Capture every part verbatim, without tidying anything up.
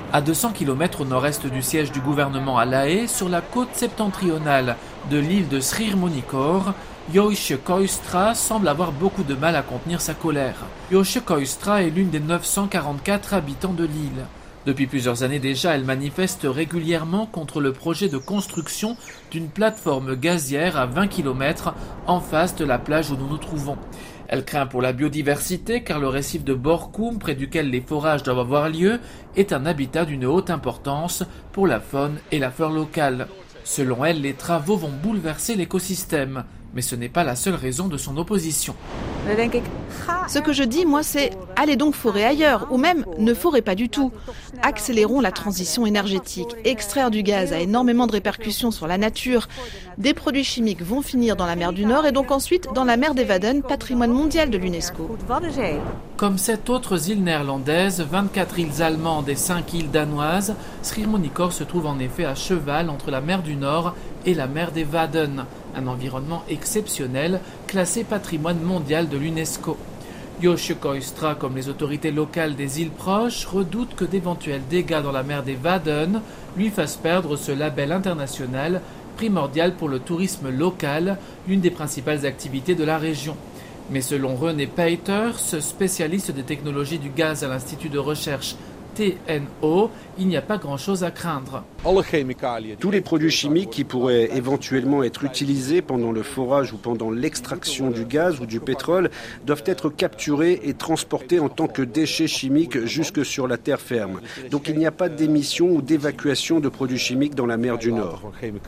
À deux cents kilomètres au nord-est du siège du gouvernement à La Haye, sur la côte septentrionale de l'île de Schiermonnikoor, Joosje Kooistra semble avoir beaucoup de mal à contenir sa colère. Joosje Kooistra est l'une des neuf cent quarante-quatre habitants de l'île. Depuis plusieurs années déjà, elle manifeste régulièrement contre le projet de construction d'une plateforme gazière à vingt kilomètres en face de la plage où nous nous trouvons. Elle craint pour la biodiversité car le récif de Borkum, près duquel les forages doivent avoir lieu, est un habitat d'une haute importance pour la faune et la flore locale. Selon elle, les travaux vont bouleverser l'écosystème, mais ce n'est pas la seule raison de son opposition. Ce que je dis, moi, c'est allez donc forer ailleurs, ou même ne forez pas du tout. Accélérons la transition énergétique. Extraire du gaz a énormément de répercussions sur la nature. Des produits chimiques vont finir dans la mer du Nord et donc ensuite dans la mer des Wadden, patrimoine mondial de l'UNESCO. Comme sept autres îles néerlandaises, vingt-quatre îles allemandes et cinq îles danoises, Schiermonnikoor se trouve en effet à cheval entre la mer du Nord et la mer des Wadden, un environnement exceptionnel classé patrimoine mondial de l'UNESCO. Joosje Kooistra, comme les autorités locales des îles proches, redoute que d'éventuels dégâts dans la mer des Wadden lui fassent perdre ce label international primordial pour le tourisme local, l'une des principales activités de la région. Mais selon René Peeters, spécialiste des technologies du gaz à l'Institut de recherche T N O, il n'y a pas grand-chose à craindre. Tous les produits chimiques qui pourraient éventuellement être utilisés pendant le forage ou pendant l'extraction du gaz ou du pétrole doivent être capturés et transportés en tant que déchets chimiques jusque sur la terre ferme. Donc il n'y a pas d'émission ou d'évacuation de produits chimiques dans la mer du Nord.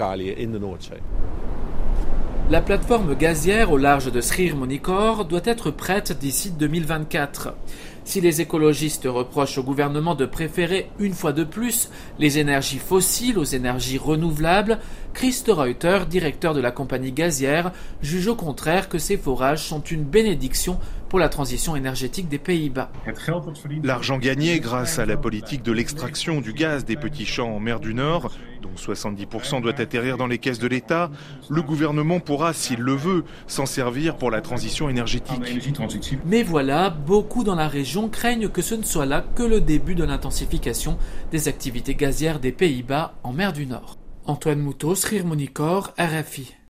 La plateforme gazière au large de Schiermonnikoor doit être prête d'ici deux mille vingt-quatre. Si les écologistes reprochent au gouvernement de préférer, une fois de plus, les énergies fossiles aux énergies renouvelables, Chris de Ruyter, directeur de la compagnie gazière, juge au contraire que ces forages sont une bénédiction pour la transition énergétique des Pays-Bas. L'argent gagné grâce à la politique de l'extraction du gaz des petits champs en mer du Nord, dont soixante-dix pour cent doit atterrir dans les caisses de l'État, le gouvernement pourra, s'il le veut, s'en servir pour la transition énergétique. Mais voilà, beaucoup dans la région craignent que ce ne soit là que le début de l'intensification des activités gazières des Pays-Bas en mer du Nord. Antoine Moutot, Schiermonnikoor, R F I.